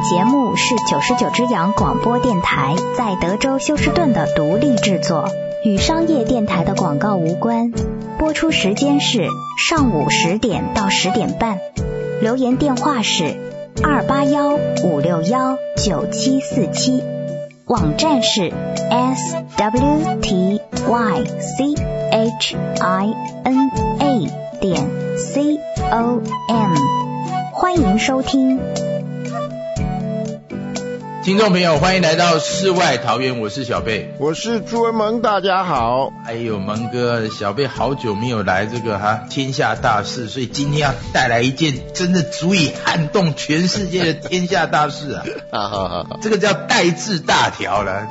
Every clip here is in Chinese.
节目是99只羊广播电台在德州休斯顿的独立制作，与商业电台的广告无关。播出时间是上午10点到10点半。留言电话是281-561-9747。网站是 swtychina.com。欢迎收听。 听众朋友，欢迎来到世外桃源，我是小贝， 我是朱文萌，大家好。 哎呦，萌哥，小贝好久没有来这个天下大事，所以今天要带来一件真的足以撼动全世界的天下大事啊！好，这个叫代治大条了，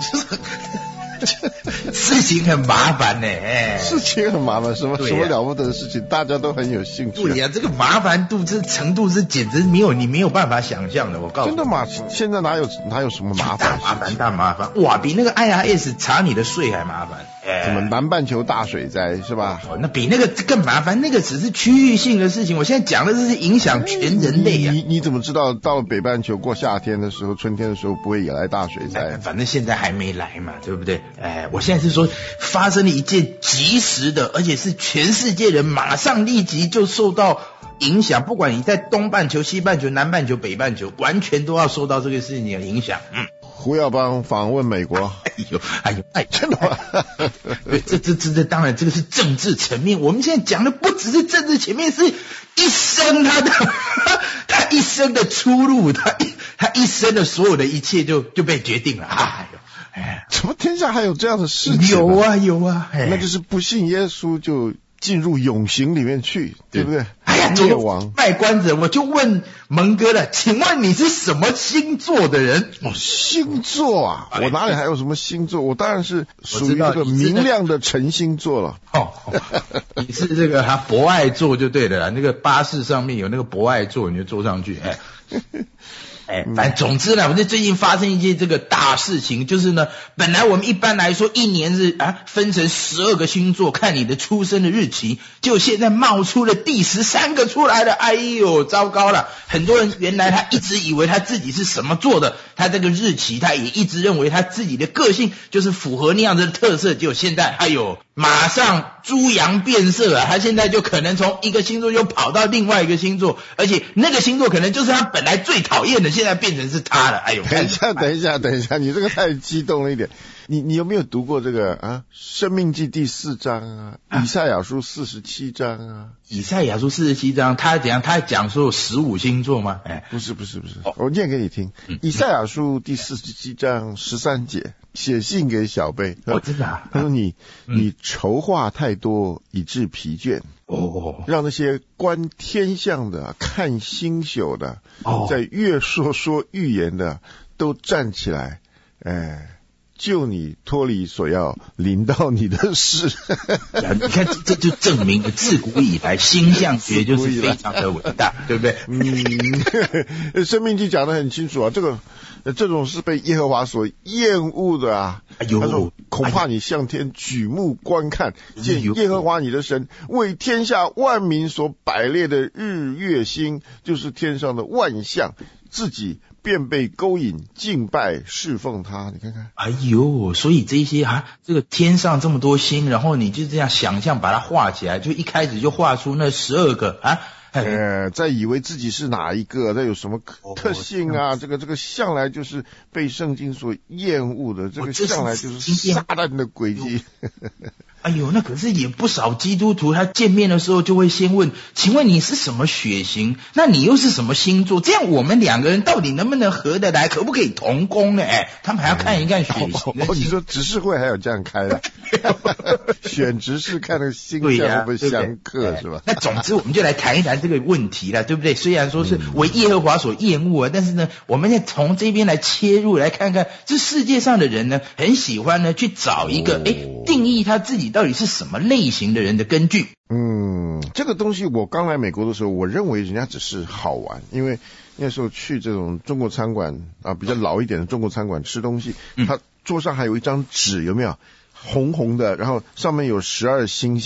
事情很麻烦呢， 事情很麻烦，什么了不得的事情，大家都很有兴趣。 对呀，这个麻烦度这程度是简直你没有办法想象的，我告诉你。 真的吗？现在哪有什么麻烦？ 大麻烦，哇，比那个 IRS 查你的税还麻烦。 什么南半球大水灾是吧？ 那比那个更麻烦，那个只是区域性的事情，我现在讲的这是影响全人类啊。 你怎么知道到了北半球过夏天的时候，春天的时候不会也来大水灾？ 反正现在还没来嘛，对不对？我现在是说发生了一件及时的，而且是全世界人马上立即就受到影响，不管你在东半球、西半球、南半球、北半球，完全都要受到这个事情的影响。 胡耀邦访问美国， 真的吗？这当然这个是政治层面，我们现在讲的不只是政治层面，是一生他一生的出路，他一生的所有的一切就被决定了。 怎么天下还有这样的事情？ 有啊， 那就是不信耶稣就进入永刑里面去，对不对？ 灭亡卖关子，我就问蒙哥了，请问你是什么星座的人？ 星座啊，我哪里还有什么星座？我当然是属于这个明亮的晨星座了。 你是这个博爱座就对了啦，那个巴士上面有那个博爱座，你就坐上去。反正总之呢，我最近发生一件这个大事情，就是呢，本来我们一般来说一年是分成12个星座，看你的出生的日期，就现在冒出了第13个出来了，哎呦，糟糕了！很多人原来他一直以为他自己是什么座的，他这个日期他也一直认为他自己的个性就是符合那样子的特色，结果现在哎呦，马上猪羊变色啊！他现在就可能从一个星座又跑到另外一个星座，而且那个星座可能就是他本来最讨厌的，现在变成是他了。哎呦， 等一下，你这个太激动了一点。你有没有读过这个生命记第4章以赛亚书47章以赛亚书47章他怎样？他讲说有15星座吗？ 不是，我念给你听。以赛亚书第47章13节，写信给小贝。 真的他说你筹划太多以致疲倦。让那些观天象的、看星宿的、在月说预言的都站起来，救你脱离所要临到你的事。 你看，这就证明了自古以来星象学就是非常的伟大，对不对？ 生命记讲得很清楚啊，这种是被耶和华所厌恶的啊。他说恐怕你向天举目观看，见耶和华你的神为天下万民所摆列的日月星，就是天上的万象，自己便被勾引敬拜侍奉他。你看看， 哎呦，所以这些这个天上这么多星，然后你就这样想象把它画起来，就一开始就画出那12个再以为自己是哪一个，再有什么特性啊？这个向来就是被圣经所厌恶的，这个向来就是撒旦的诡计。 哎呦，那可是也不少基督徒，他见面的时候就会先问，请问你是什么血型？那你又是什么星座？这样我们2个人到底能不能合得来？可不可以同工呢？他们还要看一看血型。 你说执事会还有这样开的？选执事看那个星象会不会相克，是吧？ 那总之我们就来谈一谈这个问题了，对不对？虽然说是为耶和华所厌恶但是呢，我们要从这边来切入，来看看这世界上的人呢，很喜欢呢去找一个定义他自己到底是什么类型的人的根据。 这个东西我刚来美国的时候，我认为人家只是好玩，因为那时候去这种中国餐馆比较老一点的中国餐馆吃东西，他桌上还有一张纸，有没有？红红的，然后上面有12星象，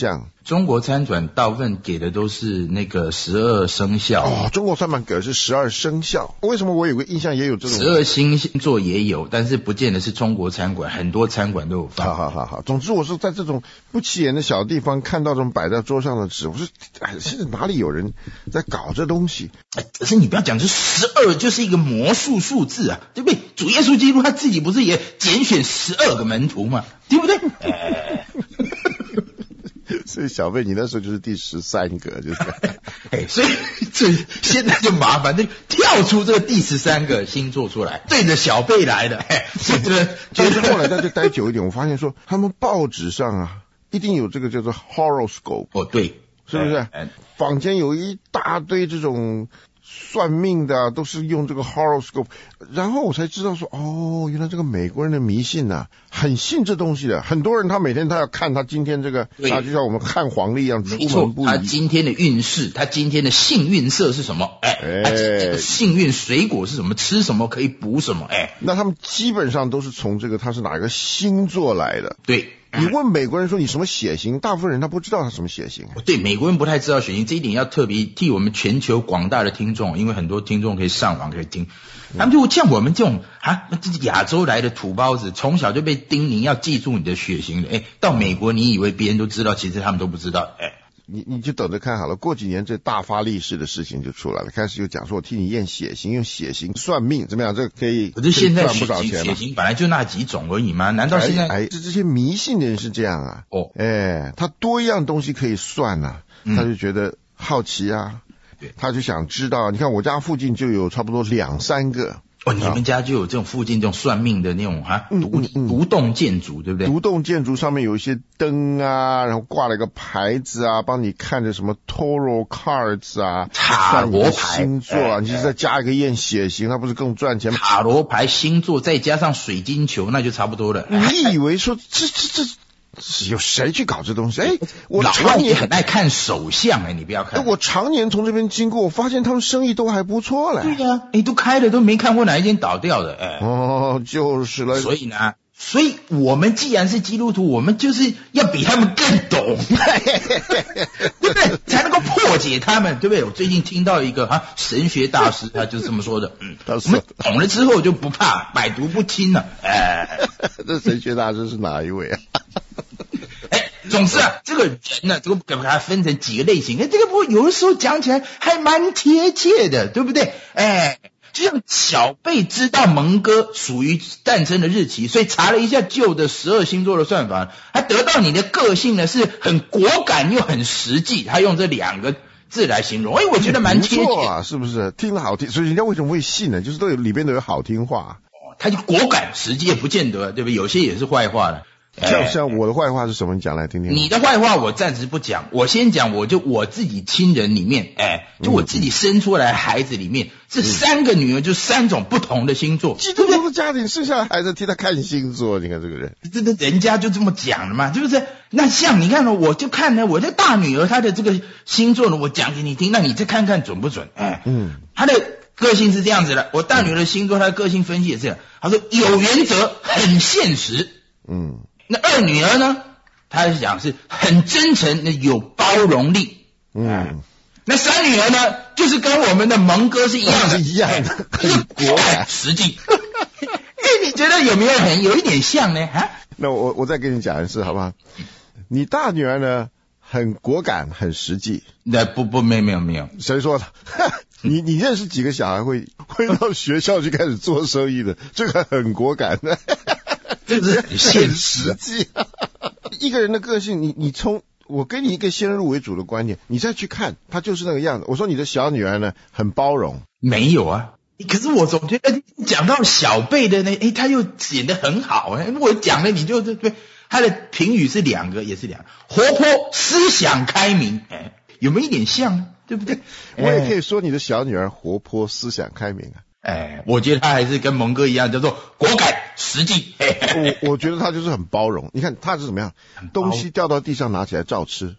中国参转大部分给的都是那个12生肖哦，中国参转给的是12生肖，为什么我有个印象也有这种 12星座也有，但是不见得是中国餐馆，很多餐馆都有放。 好，总之我是在这种不起眼的小地方看到这种摆在桌上的纸，我说现在哪里有人在搞这东西？ 可是你不要讲，这12就是一个魔术数字啊，对不对？主耶稣基督他自己不是也拣选12个门徒嘛，对不对？ 所以小贝，你那时候就是第13个，就是所以这现在就麻烦，就跳出这个第13个星座出来，对着小贝来的。 但是后来再待久一点，我发现说他们报纸上啊，一定有这个叫做 horoscope。 哦，对， 是不是？坊间有一大堆这种算命的啊，都是用这个 horoscope， 然后我才知道说，哦，原来这个美国人的迷信啊，很信这东西的。很多人他每天他要看他今天这个，他就像我们看黄历一样，出门不宜。 他今天的运势，他今天的幸运色是什么？他今天的幸运水果是什么？吃什么可以补什么？ 那他们基本上都是从这个他是哪个星座来的。 对。 你问美国人说你什么血型，大部分人他不知道他什么血型。 对，美国人不太知道血型，这一点要特别替我们全球广大的听众，因为很多听众可以上网可以听，他们就像我们这种亚洲来的土包子，从小就被叮咛要记住你的血型的，到美国你以为别人都知道，其实他们都不知道， 你就等着看好了，过几年这大发利市的事情就出来了，开始就讲说我替你验血型，用血型算命怎么样？这个可以， 可是现在赚不少钱。 血型本来就那几种而已嘛，难道现在这些迷信的人是这样啊？他多一样东西可以算啊，他就觉得好奇啊，他就想知道。你看我家附近就有差不多2-3个。 你们家就有这种附近这种算命的那种独栋建筑，对不对？ 独栋建筑上面有一些灯啊，然后挂了一个牌子啊，帮你看着什么 Tarot cards 啊， 塔罗牌星座啊，你就再加一个验血型，那不是更赚钱吗？ 塔罗牌星座再加上水晶球，那就差不多了。 你以为说这有谁去搞这东西？我老外也很爱看手相你不要看。 我常年从这边经过，我发现他们生意都还不错嘞。 对呀，都开了，都没看过哪一间倒掉的。 就是了。 所以我们既然是基督徒，我们就是要比他们更懂，对不对？才能够破解他们，对不对？我最近听到一个神学大师，他就是这么说的。我们懂了之后就不怕百毒不侵了。 这神学大师是哪一位啊？ 总之这个人呢，这个给它分成几个类型。这个不有的时候讲起来还蛮贴切的，对不对？就像小贝知道蒙哥属于诞生的日期，所以查了一下旧的12星座的算法，他得到你的个性呢是很果敢又很实际，他用这2个字来形容。我觉得蛮贴切啊，是不是？听了好听，所以人家为什么会信呢？就是里边都有好听话。 他就果敢，实际也不见得，对不对？有些也是坏话的。 像我的坏话是什么？你讲来听听。 你的坏话我暂时不讲，我先讲，我自己亲人里面，就我自己生出来的孩子里面，这3个女儿就3种不同的星座。 基督徒的家庭生下孩子替他看星座，你看这个人， 人家就这么讲了嘛，对不对？那像你看呢，我就看呢，我的大女儿她的这个星座呢，我讲给你听，那你再看看准不准？她的个性是这样子的，我大女儿的星座，她的个性分析也是这样，她说有原则，很现实。那二女儿呢，她讲是很真诚，有包容力。那3女儿呢，就是跟我们的蒙哥是一样的，很果敢实际。你觉得有没有有一点像呢？ 那我再跟你讲一次好不好？你大女儿呢，很果敢，很实际。 那没有。 谁说的？你认识几个小孩会到学校去开始做生意的？这个很果敢的。 这是很现实际。一个人的个性，你从我给你一个先入为主的观念，你再去看，他就是那个样子。我说你的小女儿呢，很包容。没有啊，可是我总觉得讲到小贝的呢，他又显得很好。我讲了你就对，他的评语是2个，也是2个，活泼，思想开明。有没有一点像呢？对不对？我也可以说你的小女儿活泼，思想开明啊。我觉得他还是跟蒙哥一样，叫做果敢实际。我觉得他就是很包容。你看他是怎么样，东西掉到地上拿起来照吃。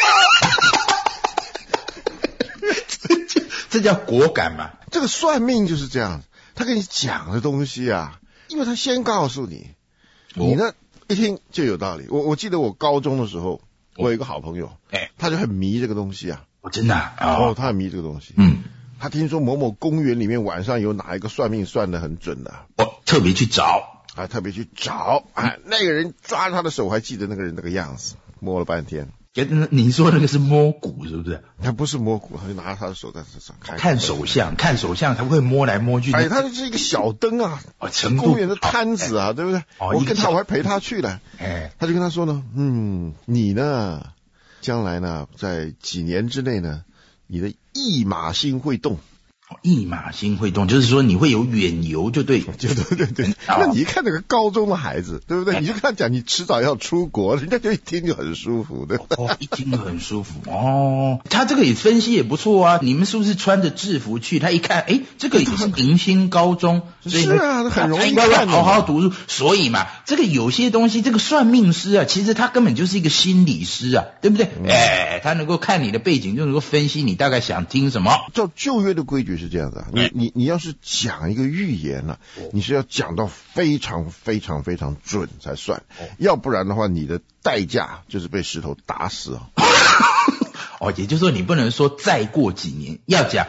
这叫果敢嘛？这个算命就是这样，他跟你讲的东西啊，因为他先告诉你，你呢一听就有道理。我记得我高中的时候， 我有一个好朋友，他就很迷这个东西啊。 真的他很迷这个东西。他听说某某公园里面晚上有哪一个算命算得很准的， 特别去找， 那个人抓他的手，还记得那个人那个样子，摸了半天。 你说那个是摸骨是不是？ 他不是摸骨，他就拿他的手在手上看手相，他会摸来摸去。 他就是一个小灯啊，公园的摊子啊，对不对？我还陪他去了。他就跟他说呢，你呢，将来呢，在几年之内呢，你的驿马星会动。 驿马星会动，就是说你会有远游，就对。 那你一看那个高中的孩子，对不对？你就跟他讲，你迟早要出国，人家就一听就很舒服，对不对？ 一听就很舒服。他这个也分析也不错啊。你们是不是穿着制服去？他一看，这个也是明星高中，所以是啊，很容易看。 应该要好好读书。所以嘛，这个有些东西，这个算命师啊，其实他根本就是一个心理师啊，对不对？他能够看你的背景，就能够分析你大概想听什么。 照旧约的规矩是这样的，你要是讲一个预言啊，你是要讲到非常非常非常准才算，要不然的话，你的代价就是被石头打死也就是说你不能说再过几年，要讲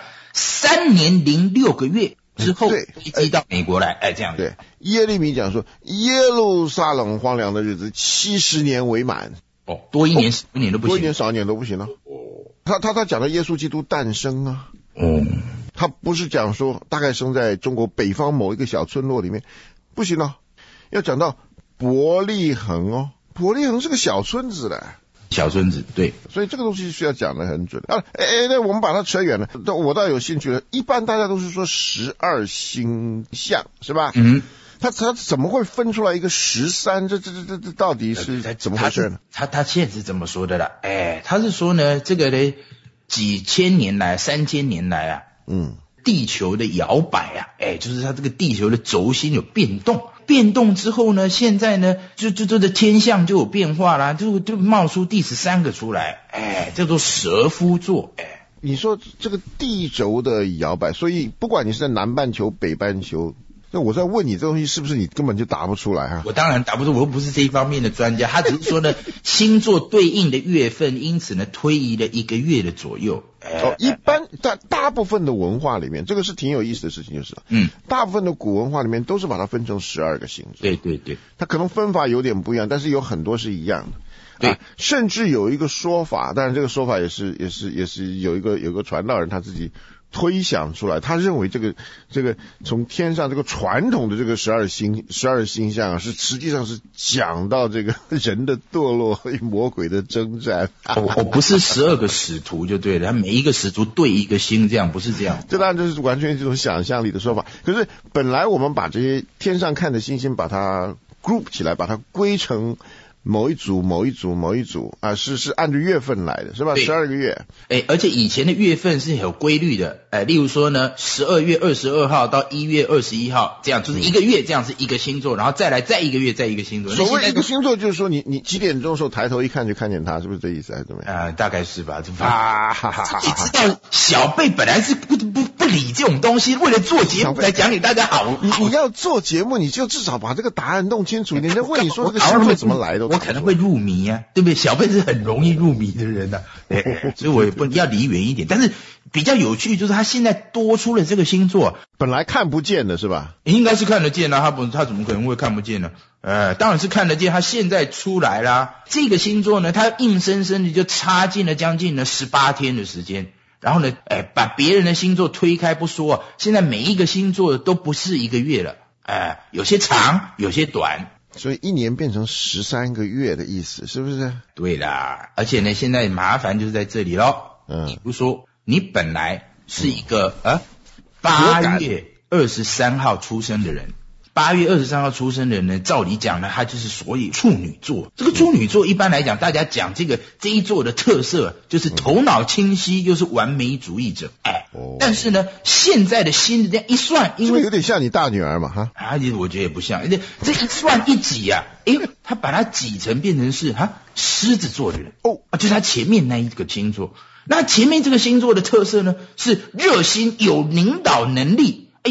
3年06个月之后飞机到美国来，这样。 对，耶利米讲说，耶路撒冷荒凉的日子70年为满。 多一年少一年都不行， 多一年少一年都不行了。他讲的耶稣基督诞生啊。他不是讲说大概生在中国北方某一个小村落里面，不行了，要讲到伯利恒伯利恒是个小村子的。 小村子，对， 所以这个东西需要讲得很准那我们把它扯远了，我倒有兴趣了。一般大家都是说12星象，是吧？他怎么会分出来一个13？这到底是怎么回事呢？ 他现在是怎么说的啦？他是说呢，这个呢，几千年来、3000年来啊，地球的摇摆啊，就是它这个地球的轴心有变动之后呢，现在呢，就这天象就有变化啦，就冒出第13个出来，叫做蛇夫座。 你说这个地轴的摇摆，所以不管你是在南半球、北半球。那我在问你这东西是不是你根本就答不出来啊？ 我当然答不出，我又不是这一方面的专家。他只是说呢，星座对应的月份，因此呢推移了1个月的左右。 一般大部分的文化里面，这个是挺有意思的事情，就是大部分的古文化里面都是把它分成12个星座。 对， 它可能分法有点不一样，但是有很多是一样的。 对， 甚至有一个说法，但是这个说法也是有一个传道人他自己推想出来，他认为这个从天上这个传统的这个12星象啊，是实际上是讲到这个人的堕落与魔鬼的征战。 我不是12个使徒就对了，他每一个使徒对一个星，这样不是这样。 这当然就是完全这种想象力的说法。可是本来我们把这些天上看的星星，把它 group 起来，把它归成某一组啊，是按照月份来的，是吧？12个月。 而且以前的月份是有规律的，例如说呢，12月22号到1月21号，这样就是一个月，这样是一个星座，然后再1个月再一个星座。 所谓一个星座，就是说你几点钟的时候抬头一看就看见它，是不是这意思还是怎么样？ 大概是吧。你知道小贝本来是不理这种东西，为了做节目才讲给大家好。 你要做节目，你就至少把这个答案弄清楚。人家问你说这个星座怎么来的？ 我可能会入迷啊，对不对？小贝是很容易入迷的人啊，所以我也不要离远一点。但是比较有趣就是他现在多出了这个星座， 本来看不见的是吧？ 应该是看得见啊，他怎么可能会看不见呢？当然是看得见，他现在出来啦。这个星座呢，他硬生生的就插进了将近18天的时间。然后呢，把别人的星座推开不说，现在每一个星座都不是1个月了，有些长，有些短。 所以1年变成13个月的意思，是不是？ 对啦，而且呢，现在麻烦就是在这里咯。比如说，你本来是一个8月23号出生的人，8月23号出生的人呢，照理讲呢，他就是所以处女座。这个处女座一般来讲，大家讲这一座的特色就是头脑清晰，又是完美主义者。但是呢，现在的新的这样一算，因为有点像你大女儿嘛，哈。 我觉得也不像，这一算一挤啊，他把它挤成变成是狮子座的人就是他前面那一个星座。那前面这个星座的特色呢，是热心，有领导能力，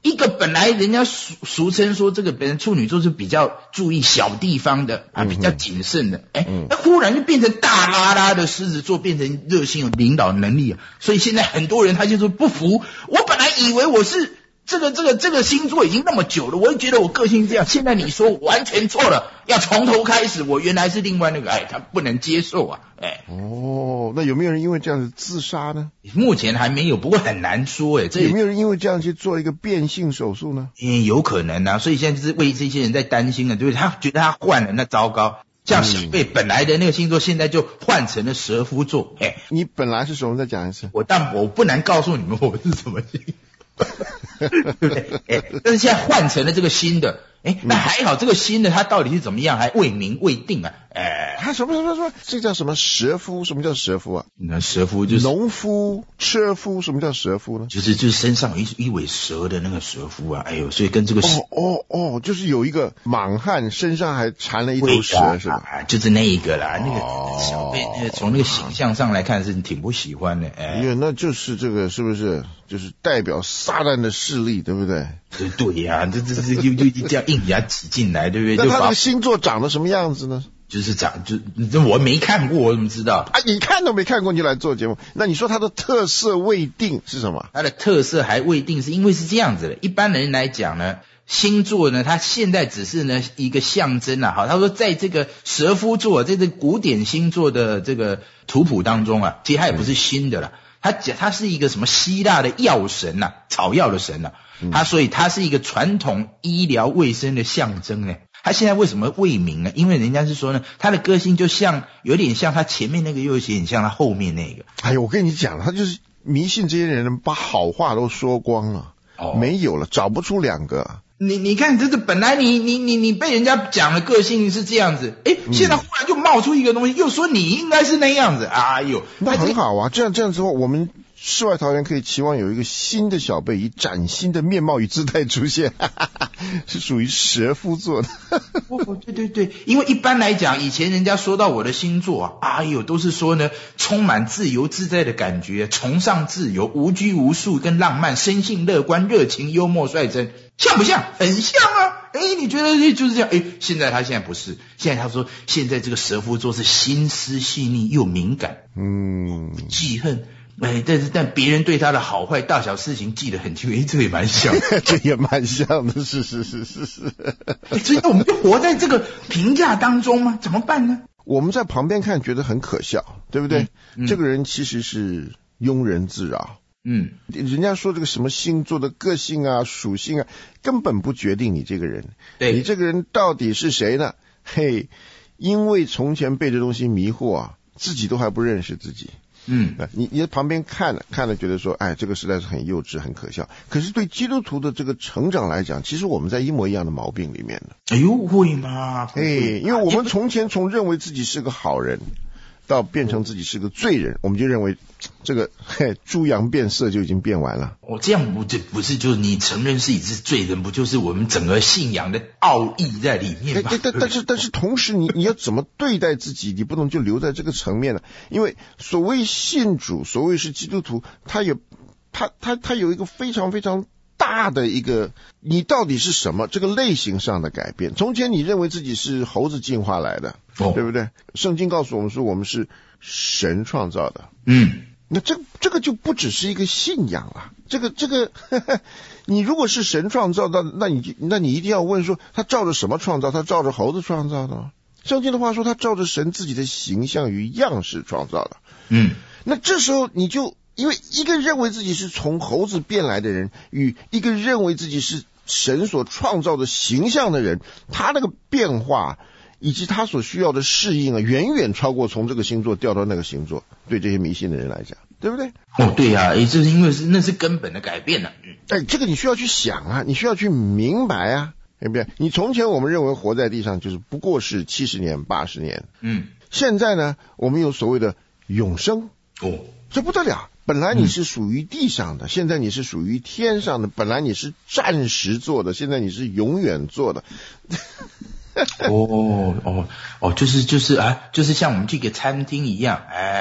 一个本来人家俗称说这个本身处女座是比较注意小地方的啊，比较谨慎的，那忽然就变成大拉拉的狮子座，变成热心有领导能力啊，所以现在很多人他就说不服，我本来以为我是这个星座已经那么久了，我也觉得我个性这样，现在你说我完全错了，要从头开始，我原来是另外那个，他不能接受啊， 那有没有人因为这样子自杀呢？ 目前还没有，不过很难说，这有没有人因为这样去做一个变性手术呢？ 有可能啊，所以现在就是为这些人在担心啊，对不对？他觉得他换了，那糟糕。像小贝本来的那个星座，现在就换成了蛇夫座。 你本来是什么？再讲一次。 但我不能告诉你们我是什么星座，对不对？但是现在换成了这个新的，那还好，这个新的它到底是怎么样，还未明未定啊。 什么？这叫什么蛇夫？什么叫蛇夫啊？ 那蛇夫就是农夫、车夫。什么叫蛇夫呢？ 就是身上有一尾蛇的那个蛇夫啊。所以跟这个就是有一个莽汉身上还缠了一头蛇，是吧？ 就是那一个啦。那个小贝从那个形象上来看是挺不喜欢的。 那就是这个是不是就是代表撒旦的势力，对不对？ 对呀，这又这样硬牙挤进来，对不对？ 那他的星座长得什么样子呢？ 就是我没看过，我怎么知道？ 你看都没看过，你就来做节目。那你说它的特色未定是什么？ 它的特色还未定，是因为是这样子的。一般人来讲呢，星座呢，它现在只是呢一个象征啊。好，他说在这个蛇夫座，在这个古典星座的这个图谱当中啊，其实它也不是新的了。它是一个什么希腊的药神呐，草药的神呐。所以它是一个传统医疗卫生的象征呢。他现在为什么未明呢？因为人家是说呢，他的个性就有点像他前面那个，又有点像他后面那个。 我跟你讲，他就是迷信这些人把好话都说光了，没有了，找不出两个。 你看，这本来你被人家讲的个性是这样子，现在忽然就冒出一个东西，又说你应该是那样子， 那很好啊，这样之后，我们世外桃源可以期望有一个新的小贝以崭新的面貌与姿态出现，是属于蛇夫座的。 对，因为一般来讲，以前人家说到我的星座都是说呢，充满自由自在的感觉，崇尚自由，无拘无束跟浪漫，生性乐观，热情幽默率真，像不像？很像啊。你觉得就是这样？现在他现在不是，现在他说现在这个蛇夫座是心思细腻又敏感，记恨。但别人对他的好坏大小事情记得很清楚，这也蛮像的， 这也蛮像的，是。 所以我们就活在这个评价当中吗？怎么办呢？ 我们在旁边看觉得很可笑，对不对？这个人其实是庸人自扰。人家说这个什么星座的个性啊、属性啊，根本不决定你这个人。对，你这个人到底是谁呢？因为从前被这东西迷惑啊，自己都还不认识自己。你在旁边看了觉得说，这个实在是很幼稚很可笑。可是对基督徒的这个成长来讲，其实我们在一模一样的毛病里面呢。 会吗？ 因为我们从前从认为自己是个好人，到变成自己是个罪人，我们就认为这个猪羊变色就已经变完了。 这样不是就是你承认自己是罪人，不就是我们整个信仰的奥义在里面吗？ 但是同时你要怎么对待自己，你不能就留在这个层面了。因为所谓信主，所谓是基督徒，他有一个非常非常大的一个你到底是什么这个类型上的改变。从前你认为自己是猴子进化来的，对不对？圣经告诉我们说我们是神创造的。那这个就不只是一个信仰了。这个你如果是神创造的，那你一定要问说他照着什么创造？他照着猴子创造的吗？圣经的话说他照着神自己的形象与样式创造的。那这时候你就因为一个认为自己是从猴子变来的人，与一个认为自己是神所创造的形象的人，他那个变化以及他所需要的适应远远超过从这个星座调到那个星座，对这些迷信的人来讲，对不对？ 对啊，这是因为那是根本的改变了。 这个你需要去想啊，你需要去明白啊，对不对？你从前我们认为活在地上就是不过是70年80年，现在呢，我们有所谓的永生，这不得了。本来你是属于地上的，现在你是属于天上的。本来你是暂时做的，现在你是永远做的。就是像我们去个餐厅一样，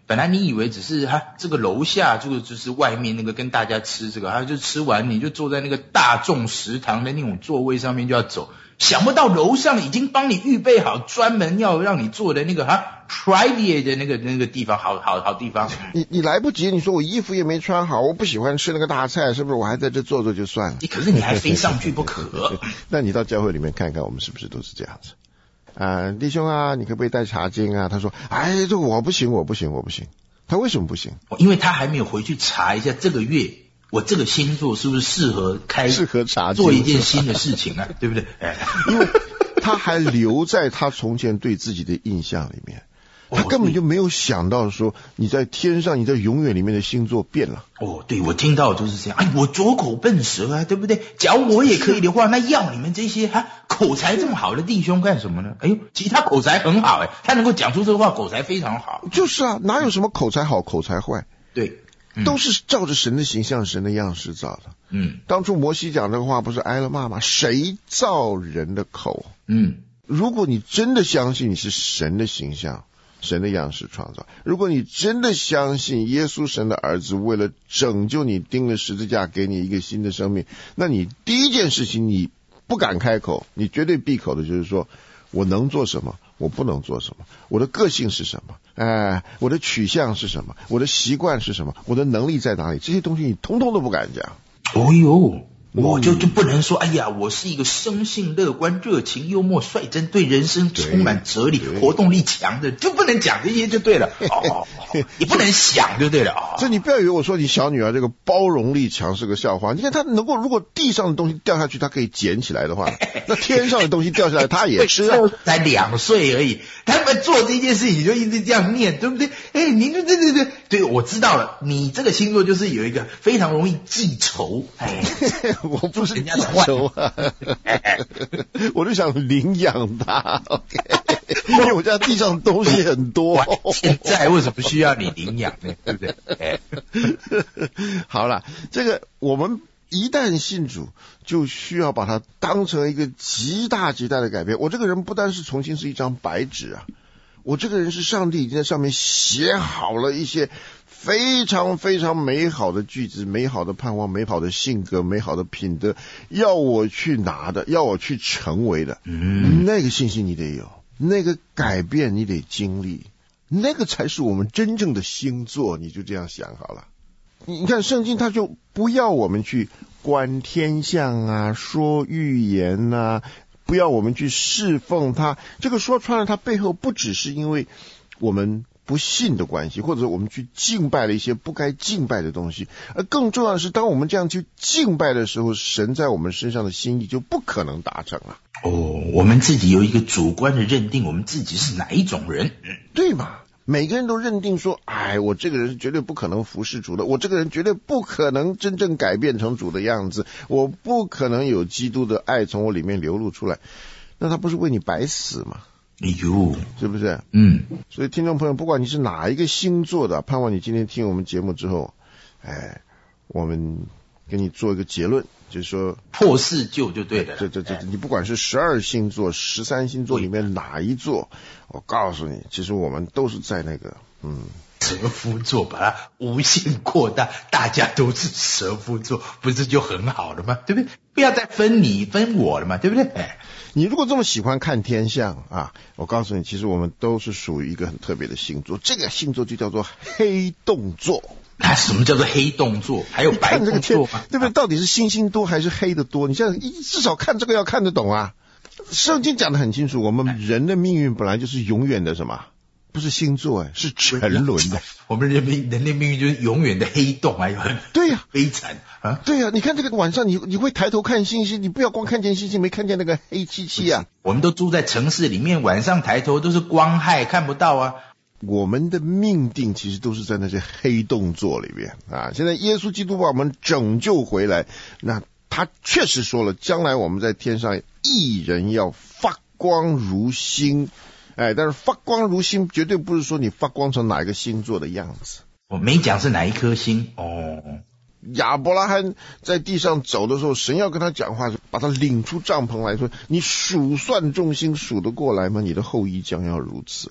本来你以为只是这个楼下这个就是外面那个跟大家吃这个，就吃完你就坐在那个大众食堂的那种座位上面就要走，想不到楼上已经帮你预备好专门要让你坐的那个private 的那个地方，好地方。 你来不及，你说我衣服也没穿好，我不喜欢吃那个大菜，是不是？我还在这坐就算了。 可是你还非上去不可。 那你到教会里面看看，我们是不是都是这样子？弟兄啊，你可不可以带茶经啊？他说，这我不行。他为什么不行？ 因为他还没有回去查一下这个月我这个星座是不是适合茶经做一件新的事情啊，对不对？ 因为他还留在他从前对自己的印象里面。他根本就没有想到说你在天上，你在永远里面的星座变了。 对，我听到就是这样。我拙口笨舌啊，对不对？假如我也可以的话，那要你们这些口才这么好的弟兄干什么呢？其实他口才很好他能够讲出这个话，口才非常好。 就是啊，哪有什么口才好口才坏？ 对， 都是照着神的形象、神的样式造的。当初摩西讲这个话不是挨了骂吗？谁造人的口？如果你真的相信你是神的形象、神的样式创造，如果你真的相信耶稣神的儿子为了拯救你钉了十字架给你一个新的生命，那你第一件事情你不敢开口，你绝对闭口的就是说我能做什么，我不能做什么，我的个性是什么，我的取向是什么，我的习惯是什么，我的能力在哪里，这些东西你通通都不敢讲。 我就不能说我是一个生性乐观、热情、幽默、率真，对人生充满哲理、活动力强的，就不能讲这些就对了。也不能想就对了。 这你不要以为我说你小女儿这个包容力强是个笑话。你看她能够，如果地上的东西掉下去她可以捡起来的话，那天上的东西掉下来她也吃啊。 才2岁而已，他们做这件事情就一直这样念，对不对？你就对，我知道了，你这个星座就是有一个非常容易记仇。 我不是记仇啊，我就想领养他。OK， 因为我家地上东西很多。 现在为什么需要你领养呢？对不对？ 好了，这个我们一旦信主，就需要把它当成一个极大极大的改变。我这个人不单是重新是一张白纸啊，我这个人是上帝已经在上面写好了一些非常非常美好的句子，美好的盼望，美好的性格，美好的品德，要我去拿的，要我去成为的。那个信心你得有，那个改变你得经历，那个才是我们真正的星座。你就这样想好了。你看圣经他就不要我们去观天象啊，说预言啊，不要我们去侍奉他。这个说穿了，他背后不只是因为我们不信的关系，或者我们去敬拜了一些不该敬拜的东西，而更重要的是，当我们这样去敬拜的时候，神在我们身上的心意就不可能达成了。 我们自己有一个主观的认定，我们自己是哪一种人， 对嘛？每个人都认定说，我这个人是绝对不可能服侍主的，我这个人绝对不可能真正改变成主的样子，我不可能有基督的爱从我里面流露出来，那他不是为你白死吗？是不是？所以听众朋友，不管你是哪一个星座的，盼望你今天听我们节目之后，我们给你做一个结论，就是说破四旧就对了。 你不管是12星座、13星座里面哪一座，我告诉你，其实我们都是在那个蛇夫座，把它无限扩大，大家都是蛇夫座，不是就很好了吗？对不对？不要再分你分我了嘛，对不对？ 你如果这么喜欢看天象啊，我告诉你，其实我们都是属于一个很特别的星座，这个星座就叫做黑洞座。 什么叫做黑洞座？还有白洞座吗？ 对不对？到底是星星多还是黑的多？你现在至少看这个要看得懂啊。圣经讲得很清楚，我们人的命运本来就是永远的什么？不是星座是沉沦的。 我们人类命运就是永远的黑洞对呀， 悲惨啊！ 对呀，你看这个晚上你会抬头看星星，你不要光看见星星，没看见那个黑漆漆啊。 我们都住在城市里面，晚上抬头都是光害，看不到啊。 我们的命定其实都是在那些黑洞座里面啊。现在耶稣基督把我们拯救回来，那他确实说了，将来我们在天上义人要发光如星。但是发光如星绝对不是说你发光成哪一个星座的样子。 我没讲是哪一颗星。 亚伯拉罕在地上走的时候，神要跟他讲话，把他领出帐篷来说，你数算众星数得过来吗？你的后裔将要如此啊。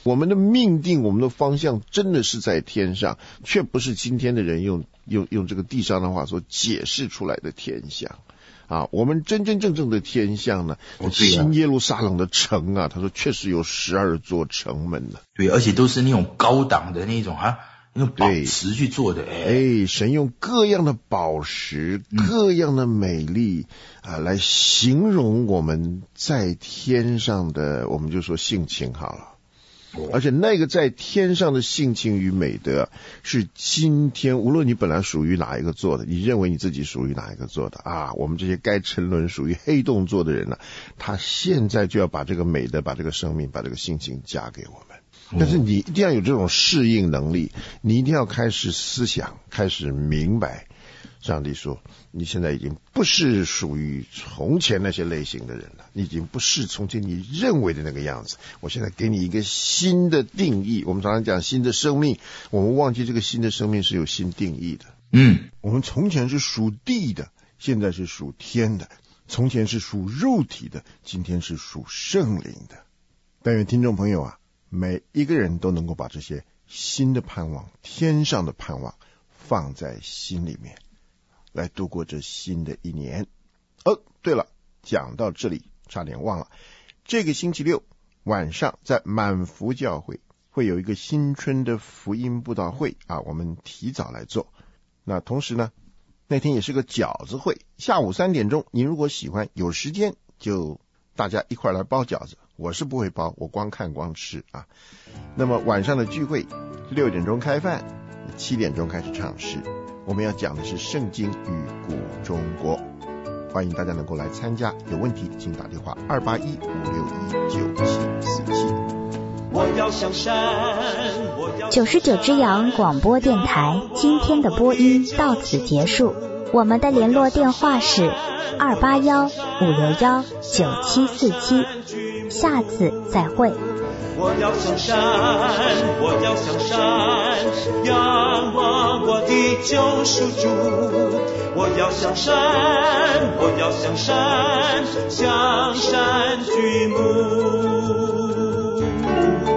我们的命定，我们的方向真的是在天上，却不是今天的人用这个地上的话所解释出来的天象啊。我们真真正正的天象呢，新耶路撒冷的城啊，他说确实有12座城门呢。 对，而且都是那种高档的那种用宝石去做的。 神用各样的宝石，各样的美丽来形容我们在天上的，我们就说性情好了。而且那个在天上的性情与美德，是今天无论你本来属于哪一个座的，你认为你自己属于哪一个座的啊，我们这些该沉沦属于黑洞座的人呢，他现在就要把这个美德，把这个生命，把这个性情加给我们。但是你一定要有这种适应能力，你一定要开始思想，开始明白。上帝说，你现在已经不是属于从前那些类型的人了，你已经不是从前你认为的那个样子。我现在给你一个新的定义。我们常常讲新的生命，我们忘记这个新的生命是有新定义的。我们从前是属地的，现在是属天的；从前是属肉体的，今天是属圣灵的。但愿听众朋友啊，每一个人都能够把这些新的盼望，天上的盼望放在心里面，来度过这新的一年。对了，讲到这里差点忘了，这个星期六晚上在满福教会会有一个新春的福音布道会啊，我们提早来做。那同时呢，那天也是个饺子会，下午3点钟，您如果喜欢有时间，就大家一块来包饺子。我是不会包，我光看光吃啊。那么晚上的聚会6点钟开饭，7点钟开始唱诗。我们要讲的是圣经与古中国，欢迎大家能够来参加。有问题请打电话281-561-9747。 我要向山 99只羊广播电台今天的播音到此结束，我们的联络电话是281-561-9747，下次再会。 我要向山，我要向山，仰望我的救赎主。我要向山，我要向山，向山举目。